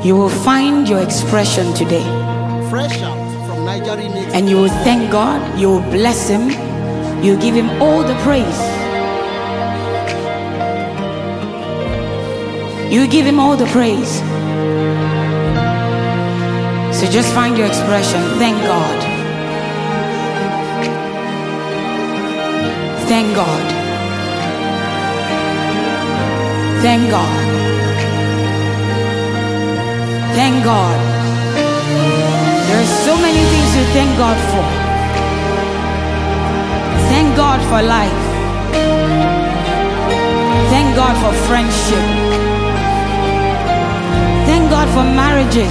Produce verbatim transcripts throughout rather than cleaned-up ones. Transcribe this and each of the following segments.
You will find your expression today. Fresh out from Nigeria. And you will thank God. You will bless Him. You will give Him all the praise. You will give Him all the praise. So just find your expression. Thank God. Thank God. Thank God. Thank God. There are so many things to thank God for. Thank God for life. Thank God for friendship. Thank God for marriages.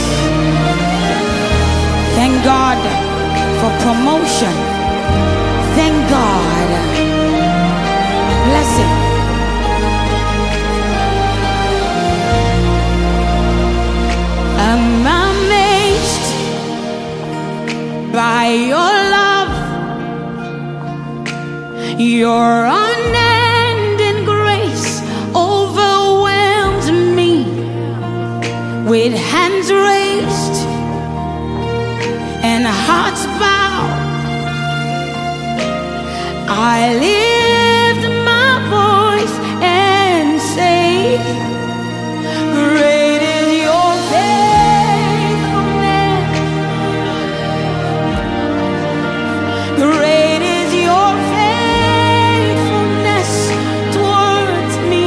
Thank God for promotion. Thank God. Blessing. I'm amazed by your love, your unending grace overwhelms me. With hands raised and hearts bowed, I lift my voice and say, great is your faithfulness. Great is your faithfulness towards me.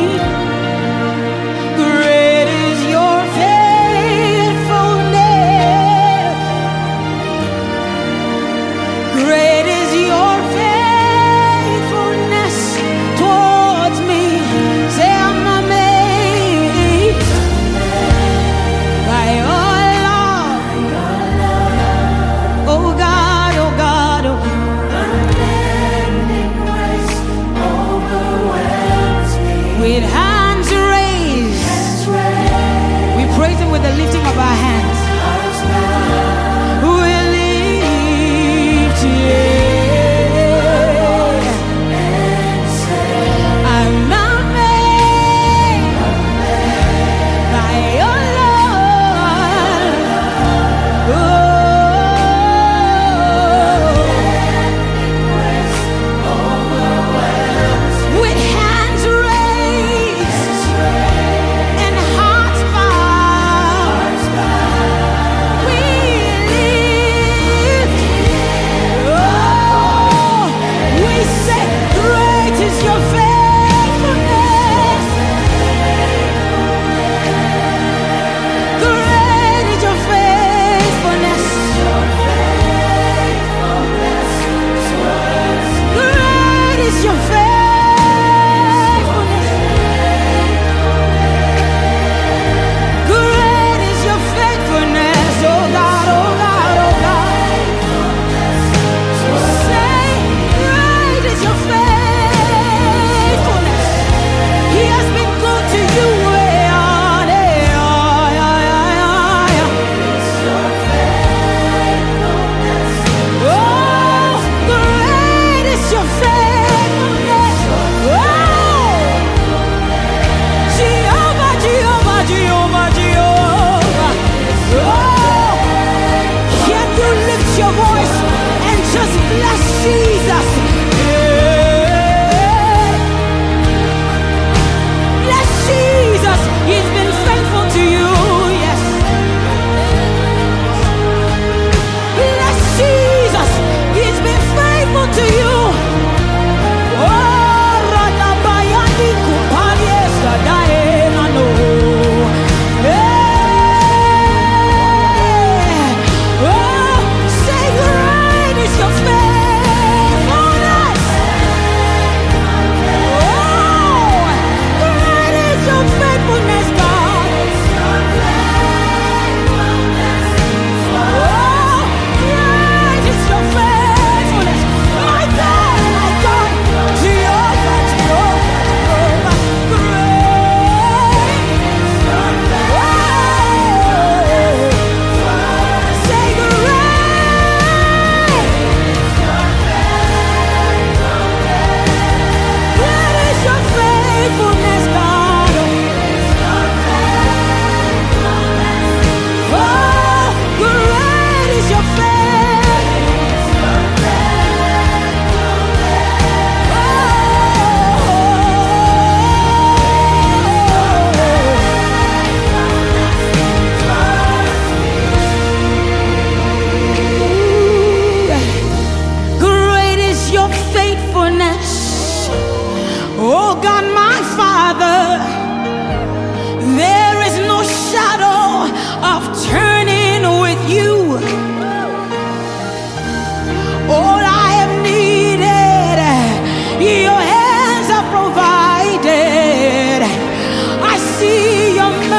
Great is your faithfulness. Great is your faithfulness towards me. Say, I'm amazed by your love. Oh God, oh God, oh. With hands raised, we praise Him with the lifting of our hands. We lift yeah. I'm amazed by your love. Oh. With hands raised and hearts bowed,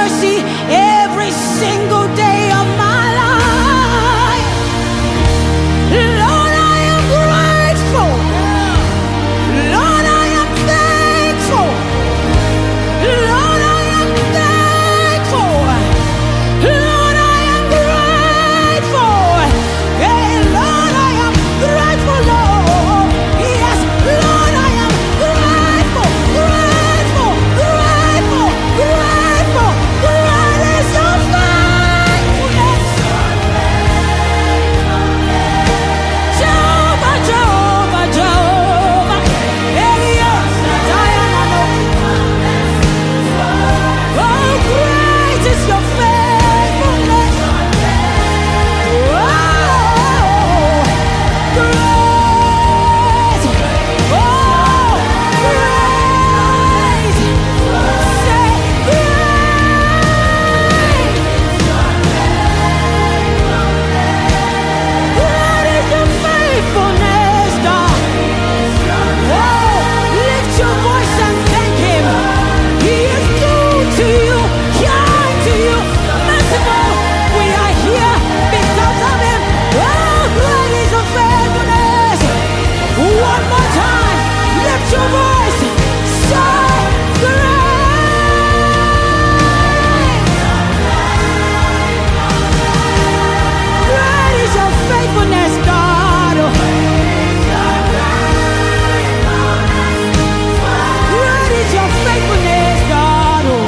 mercy every single day of my life. Lord, I am grateful. Lord, I am thankful. Lord, I am thankful. Lord, I am grateful. Hey, Lord, I am grateful, Lord. Yes, Lord, I am grateful, grateful, grateful, grateful. Great is your faithfulness. Jehovah, Jehovah, Jehovah. Hey, yes, Diana, no. Oh, great is your faithfulness. Oh, great. Oh, great. Say great. Great is your faithfulness, God. Oh, lift your voice and thank Him. He is good to you, kind to you, merciful. We are here because of Him. Oh, great is your faithfulness. One more time, lift your voice. Say great. Great is your faithfulness, God. Great is your faithfulness, God. Oh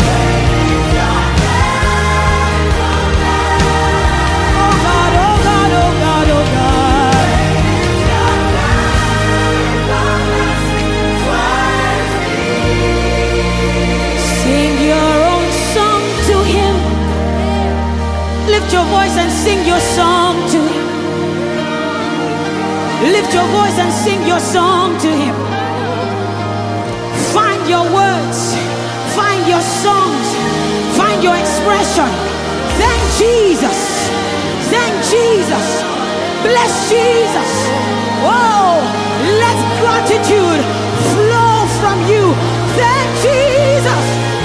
God, oh God, oh God, oh God. Sing your own song to Him. Lift your voice and sing your song to Him. Lift your voice and sing your song to Him. Find your words, find your songs, find your expression. Thank Jesus, thank Jesus, bless Jesus. Oh, let gratitude flow from you. Thank Jesus.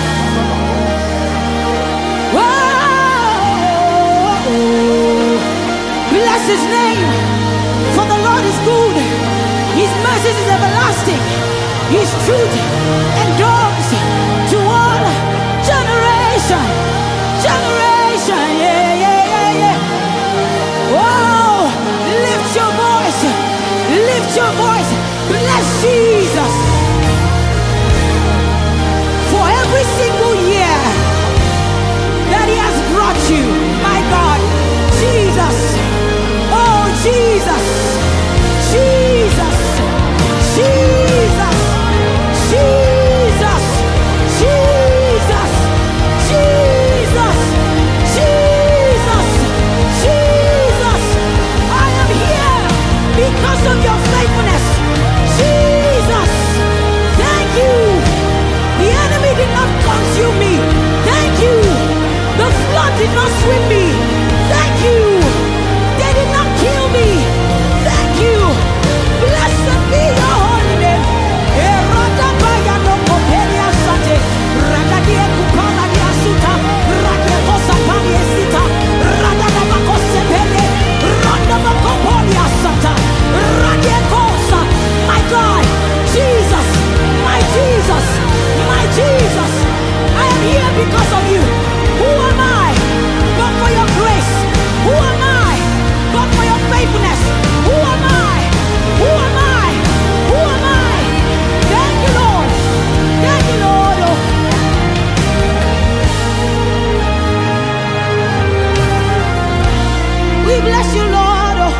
Oh, bless His name, for the Lord is good. His mercy is everlasting. His truth endures to all generation. Generation, yeah, yeah, yeah, yeah. Whoa, lift your voice, lift your voice. Bless Jesus. For every single year that He has brought you, my God, Jesus. Oh, Jesus, Jesus, Jesus, Jesus, Jesus, Jesus, Jesus, Jesus. I am here because of your faithfulness. Jesus, thank you. The enemy did not consume me. Thank you. The flood did not swim me. Thank you. They did not kill me. Thank you. Blessed be your holy name. Eradabaya no kopelia sate. Ragadia kupala dia suta. Radia kosa palia sita. Radadabako sepele. Radabako polia sata. Radia kosa. My God. Jesus. My Jesus. My Jesus. I am here because of you. Who am I? But for your grace. Who am I? But for your faithfulness. Who am I? Who am I? Who am I? Thank you, Lord. Thank you, Lord. Oh. We bless you, Lord. Oh.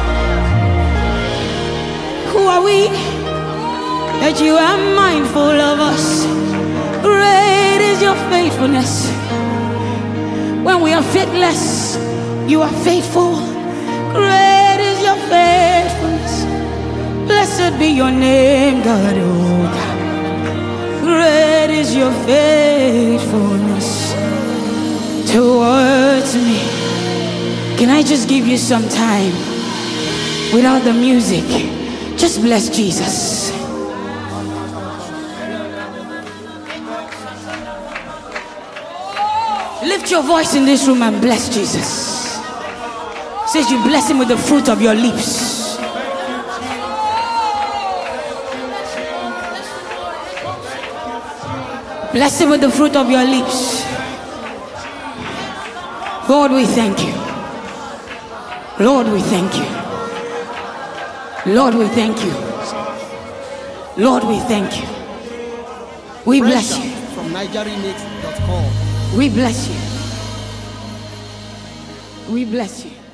Who are we that you are mindful of us? Great is your faithfulness. When we are faithless, you are faithful. Great is your faithfulness. Blessed be your name, God. Oh, God. Great is your faithfulness towards me. Can I just give you some time without the music? Just bless Jesus. Lift your voice in this room and bless Jesus. Says you bless him with the fruit of your lips. Bless him with the fruit of your lips. Lord, we thank you. Lord, we thank you. Lord, we thank you. Lord, we thank you. We bless you. From Niger Remix dot com. We bless you. We bless you.